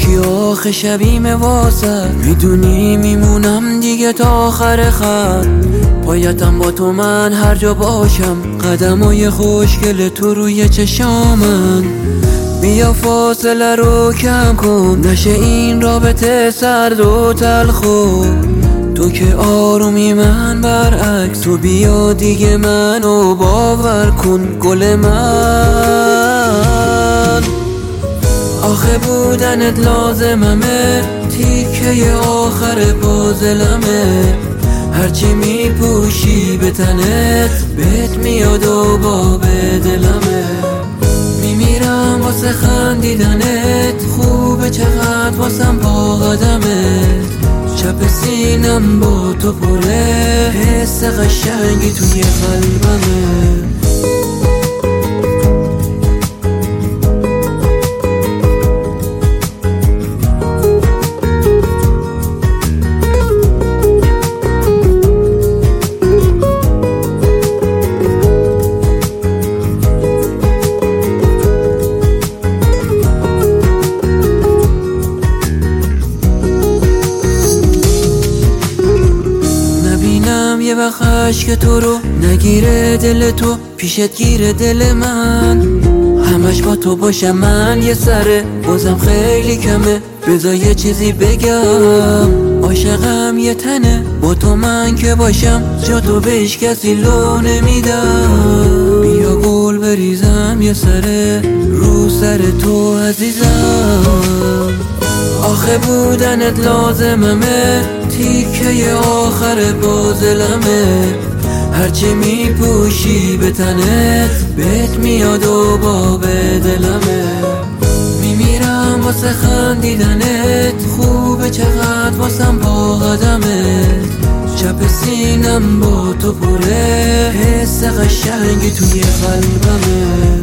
یکی آخه شبیم واسه، میدونی میمونم دیگه تا آخر خط. پایتم با تو من هر جا باشم، قدمای خوشگل تو روی چشامن. بیا فاصله رو کم کن، نشه این رابطه سرد و تلخو. تو که آرومی من برعکس، تو بیا دیگه منو باور کن گل من. آخه بودنت لازممه، تیکه آخر پازلمه. هرچی میپوشی به تنت، بهت میاد و باب دلمه. میمیرم واسه خندیدنت، خوبه چقدر واسم پا قدمت. چپ سینم با تو پره، حس قشنگی توی قلبمه. یه وقت عشق تو رو نگیره دل تو، پیشت گیره دل من. همش با تو باشم من یه سره، بازم خیلی کمه. بذار یه چیزی بگم، عاشقم یه تنه. با تو من که باشم، جا تو بهش کسی لو نمیدم. بیا گل بریزم یه سره، رو سر تو عزیزم. آخه بودنت لازممه، تیکه آخر پازلمه. هرچی میپوشی به تنت، بهت میاد و باب دلمه. میمیرم واسه خندیدنت، خوبه چقدر واسم پا قدمت. چپ سینم با تو پره، حس قشنگی توی قلبمه.